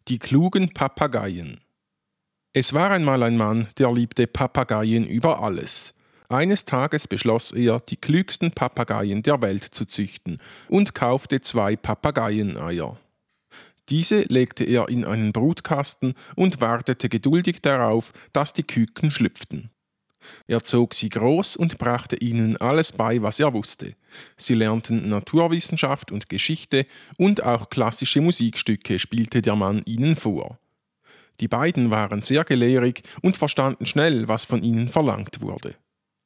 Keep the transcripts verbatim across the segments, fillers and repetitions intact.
Die klugen Papageien. Es war einmal ein Mann, der liebte Papageien über alles. Eines Tages beschloss er, die klügsten Papageien der Welt zu züchten und kaufte zwei Papageieneier. Diese legte er in einen Brutkasten und wartete geduldig darauf, dass die Küken schlüpften. Er zog sie groß und brachte ihnen alles bei, was er wusste. Sie lernten Naturwissenschaft und Geschichte und auch klassische Musikstücke spielte der Mann ihnen vor. Die beiden waren sehr gelehrig und verstanden schnell, was von ihnen verlangt wurde.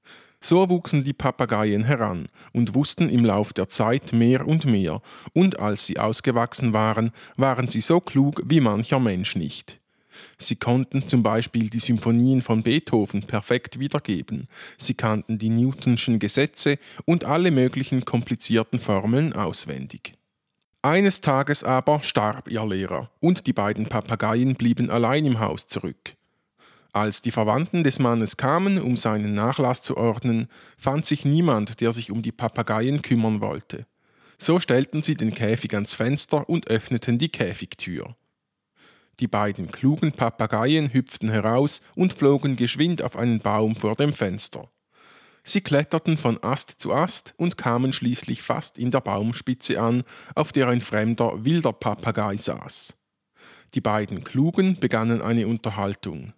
So wuchsen die Papageien heran und wussten im Lauf der Zeit mehr und mehr, und als sie ausgewachsen waren, waren sie so klug wie mancher Mensch nicht. Sie konnten zum Beispiel die Symphonien von Beethoven perfekt wiedergeben, sie kannten die Newtonschen Gesetze und alle möglichen komplizierten Formeln auswendig. Eines Tages aber starb ihr Lehrer, und die beiden Papageien blieben allein im Haus zurück. Als die Verwandten des Mannes kamen, um seinen Nachlass zu ordnen, fand sich niemand, der sich um die Papageien kümmern wollte. So stellten sie den Käfig ans Fenster und öffneten die Käfigtür. Die beiden klugen Papageien hüpften heraus und flogen geschwind auf einen Baum vor dem Fenster. Sie kletterten von Ast zu Ast und kamen schließlich fast in der Baumspitze an, auf der ein fremder, wilder Papagei saß. Die beiden Klugen begannen eine Unterhaltung.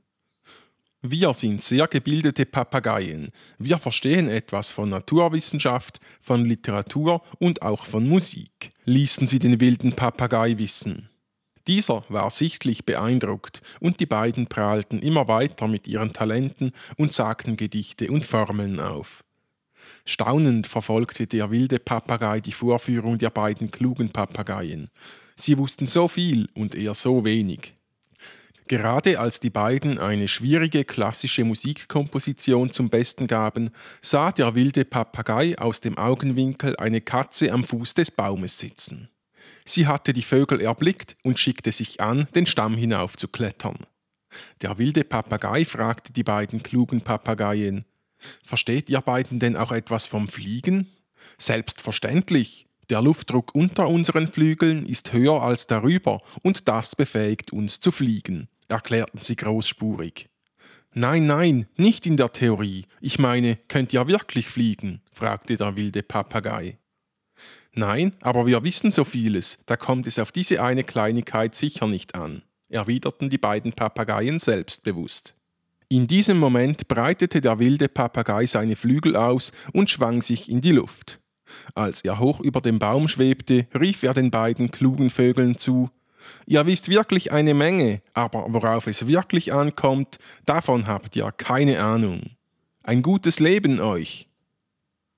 Wir sind sehr gebildete Papageien. Wir verstehen etwas von Naturwissenschaft, von Literatur und auch von Musik, ließen sie den wilden Papagei wissen. Dieser war sichtlich beeindruckt, und die beiden prahlten immer weiter mit ihren Talenten und sagten Gedichte und Formeln auf. Staunend verfolgte der wilde Papagei die Vorführung der beiden klugen Papageien. Sie wussten so viel und er so wenig. Gerade als die beiden eine schwierige klassische Musikkomposition zum Besten gaben, sah der wilde Papagei aus dem Augenwinkel eine Katze am Fuß des Baumes sitzen. Sie hatte die Vögel erblickt und schickte sich an, den Stamm hinauf zu klettern. Der wilde Papagei fragte die beiden klugen Papageien: »Versteht ihr beiden denn auch etwas vom Fliegen?« »Selbstverständlich. Der Luftdruck unter unseren Flügeln ist höher als darüber und das befähigt uns zu fliegen«, erklärten sie großspurig. »Nein, nein, nicht in der Theorie. Ich meine, könnt ihr wirklich fliegen?«, fragte der wilde Papagei. »Nein, aber wir wissen so vieles, da kommt es auf diese eine Kleinigkeit sicher nicht an«, erwiderten die beiden Papageien selbstbewusst. In diesem Moment breitete der wilde Papagei seine Flügel aus und schwang sich in die Luft. Als er hoch über dem Baum schwebte, rief er den beiden klugen Vögeln zu: »Ihr wisst wirklich eine Menge, aber worauf es wirklich ankommt, davon habt ihr keine Ahnung. Ein gutes Leben euch!«